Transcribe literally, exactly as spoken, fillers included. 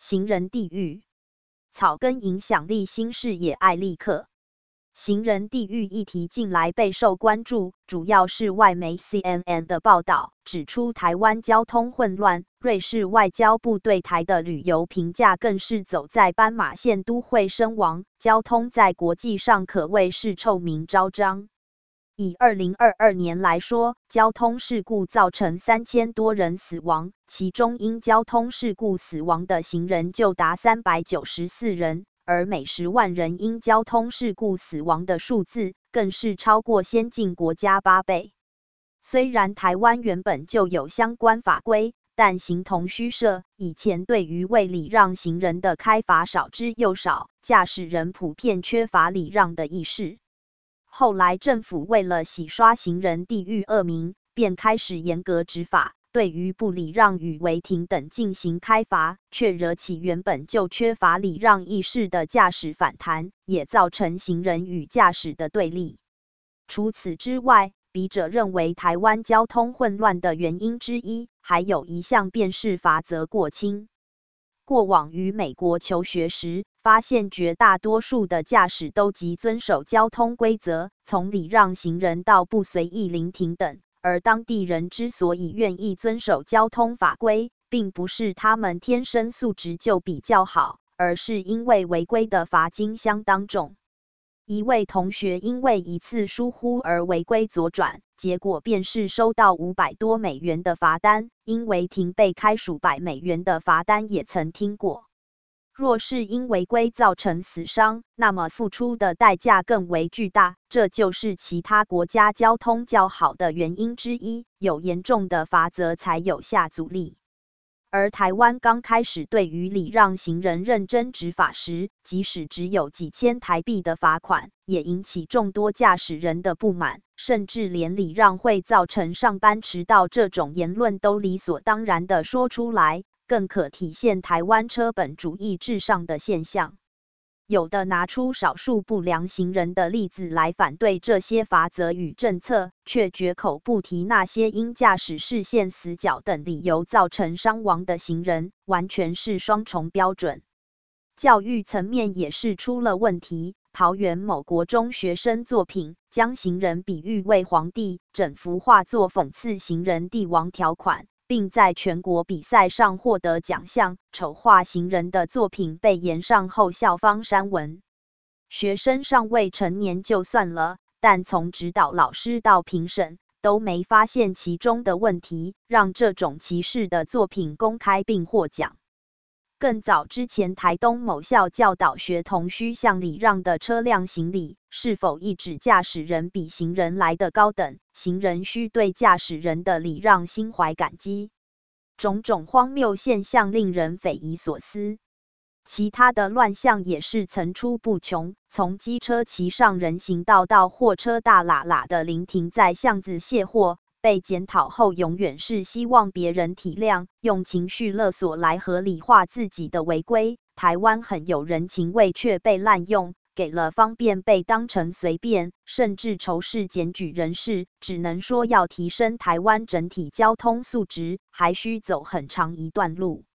行人地狱，草根影响力新视野艾利克。行人地狱议题近来备受关注，主要是外媒 C N N 的报道指出台湾交通混乱，瑞士外交部对台的旅游评价更是走在斑马线都会身亡，交通在国际上可谓是臭名昭彰。以二零二二年来说，交通事故造成三千多人死亡，其中因交通事故死亡的行人就达三百九十四人，而每十万人因交通事故死亡的数字更是超过先进国家八倍。虽然台湾原本就有相关法规，但形同虚设，以前对于为礼让行人的开罚少之又少，驾驶人普遍缺乏礼让的意识。后来政府为了洗刷行人地狱恶名，便开始严格执法，对于不礼让与违停等进行开罚，却惹起原本就缺乏礼让意识的驾驶反弹，也造成行人与驾驶的对立。除此之外，笔者认为台湾交通混乱的原因之一，还有一项便是罚则过轻。过往于美国求学时，发现绝大多数的驾驶都极遵守交通规则，从礼让行人到不随意临停等，而当地人之所以愿意遵守交通法规，并不是他们天生素质就比较好，而是因为违规的罚金相当重。一位同学因为一次疏忽而违规左转，结果便是收到五百多美元的罚单，因违停被开数百美元的罚单也曾听过。若是因违规造成死伤，那么付出的代价更为巨大，这就是其他国家交通较好的原因之一，有严重的罚则才有下阻力。而台湾刚开始对于礼让行人认真执法时，即使只有几千台币的罚款，也引起众多驾驶人的不满，甚至连礼让会造成上班迟到这种言论都理所当然地说出来，更可体现台湾车本主义至上的现象。有的拿出少数不良行人的例子来反对这些罚则与政策，却绝口不提那些因驾驶视线死角等理由造成伤亡的行人，完全是双重标准。教育层面也是出了问题，桃园某国中学生作品将行人比喻为皇帝，整幅画作讽刺行人帝王条款，并在全国比赛上获得奖项，丑化行人的作品被延上后校方删文。学生尚未成年就算了，但从指导老师到评审都没发现其中的问题，让这种歧视的作品公开并获奖。更早之前，台东某校教导学童需向礼让的车辆行礼，是否意指驾驶人比行人来得高等，行人需对驾驶人的礼让心怀感激。种种荒谬现象令人匪夷所思。其他的乱象也是层出不穷，从机车骑上人行道到货车大喇喇的临停在巷子卸货，被检讨后永远是希望别人体谅，用情绪勒索来合理化自己的违规。台湾很有人情味却被滥用，给了方便被当成随便，甚至仇视检举人士，只能说要提升台湾整体交通素质，还需走很长一段路。